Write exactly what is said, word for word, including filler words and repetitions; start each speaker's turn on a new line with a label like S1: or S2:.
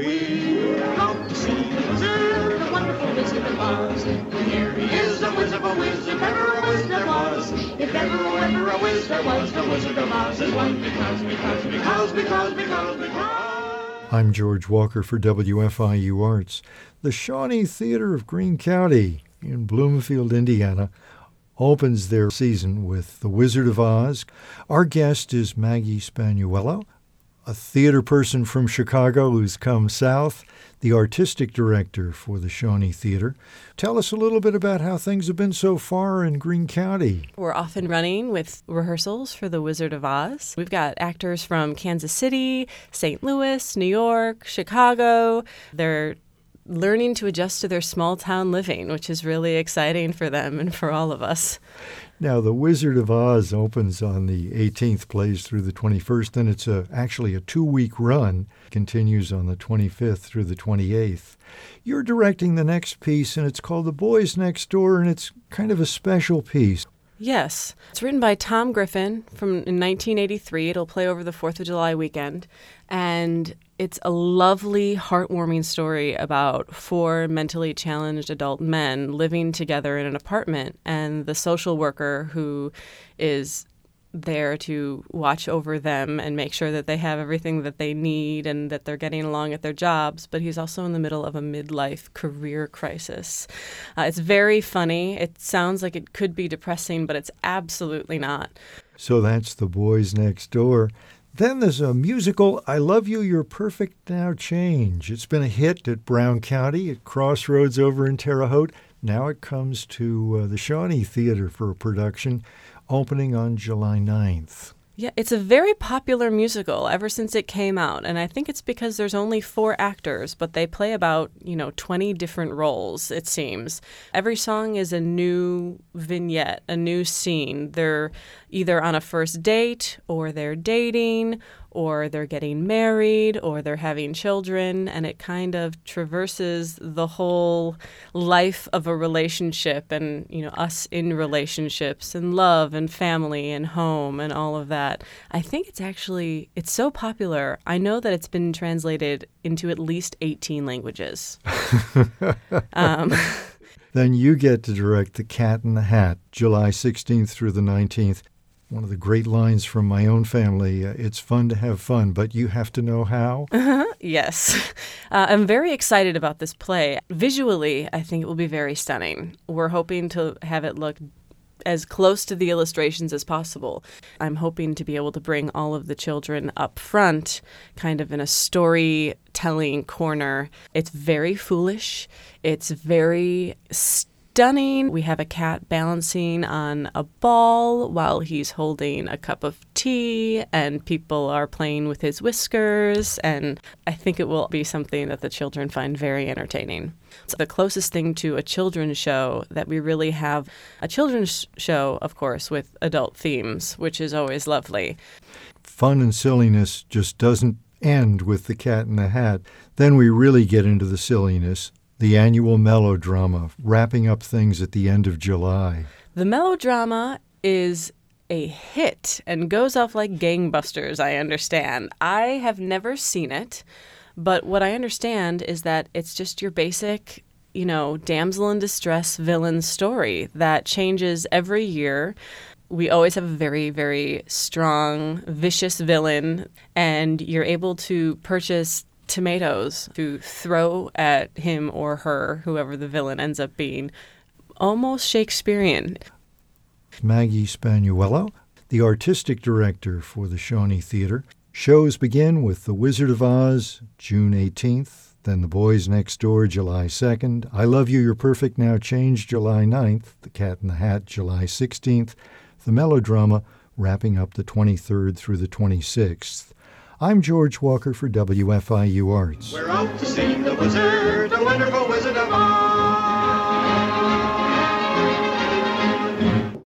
S1: We're out to see the Wizard, the wonderful Wizard of Oz. Here he is, the Wizard of a Wiz, if ever a Wiz there was. If ever, ever a Wiz there was, the Wizard of Oz is one because, because, because, because, because, because.
S2: I'm George Walker for W F I U Arts. The Shawnee Theater of Greene County in Bloomfield, Indiana, opens their season with The Wizard of Oz. Our guest is Maggie Spanuello, a theater person from Chicago who's come south, the artistic director for the Shawnee Theater. Tell us a little bit about how things have been so far in Greene County.
S3: We're off and running with rehearsals for The Wizard of Oz. We've got actors from Kansas City, Saint Louis, New York, Chicago. They're learning to adjust to their small-town living, which is really exciting for them and for all of us.
S2: Now, The Wizard of Oz opens on the eighteenth, plays through the twenty-first, and it's a, actually a two-week run, continues on the twenty-fifth through the twenty-eighth. You're directing the next piece, and it's called The Boys Next Door, and it's kind of a special piece.
S3: Yes. It's written by Tom Griffin from in nineteen eighty-three. It'll play over the fourth of July weekend. And it's a lovely, heartwarming story about four mentally challenged adult men living together in an apartment, and the social worker who is there to watch over them and make sure that they have everything that they need and that they're getting along at their jobs. But he's also in the middle of a midlife career crisis. Uh, it's very funny. It sounds like it could be depressing, but it's absolutely not.
S2: So that's The Boys Next Door. Then there's a musical, I Love You, You're Perfect Now Change. It's been a hit at Brown County, at Crossroads over in Terre Haute. Now it comes to uh, the Shawnee Theater for a production, opening on July ninth.
S3: Yeah, it's a very popular musical ever since it came out, and I think it's because there's only four actors, but they play about, you know, twenty different roles, it seems. Every song is a new vignette, a new scene. They're either on a first date, or they're dating, or they're getting married, or they're having children, and it kind of traverses the whole life of a relationship and, you know, us in relationships and love and family and home and all of that. I think it's actually, it's so popular. I know that it's been translated into at least eighteen languages. um,
S2: Then you get to direct The Cat in the Hat, July sixteenth through the nineteenth. One of the great lines from my own family, uh, it's fun to have fun, but you have to know how.
S3: Uh-huh. Yes. Uh, I'm very excited about this play. Visually, I think it will be very stunning. We're hoping to have it look as close to the illustrations as possible. I'm hoping to be able to bring all of the children up front, kind of in a storytelling corner. It's very foolish. It's very st- Stunning. We have a cat balancing on a ball while he's holding a cup of tea, and people are playing with his whiskers, and I think it will be something that the children find very entertaining. It's the closest thing to a children's show that we really have. A children's show, of course, with adult themes, which is always lovely.
S2: Fun and silliness just doesn't end with The Cat in the Hat. Then we really get into the silliness. The annual melodrama, wrapping up things at the end of July.
S3: The melodrama is a hit and goes off like gangbusters, I understand. I have never seen it, but what I understand is that it's just your basic, you know, damsel in distress villain story that changes every year. We always have a very, very strong, vicious villain, and you're able to purchase tomatoes to throw at him or her, whoever the villain ends up being. Almost Shakespearean.
S2: Maggie Spanuello, the artistic director for the Shawnee Theater. Shows begin with The Wizard of Oz, June eighteenth, then The Boys Next Door, July second, I Love You, You're Perfect Now Change, July ninth, The Cat in the Hat, July sixteenth, the melodrama wrapping up the twenty-third through the twenty-sixth. I'm George Walker for W F I U Arts.
S1: We're out to see the Wizard, a wonderful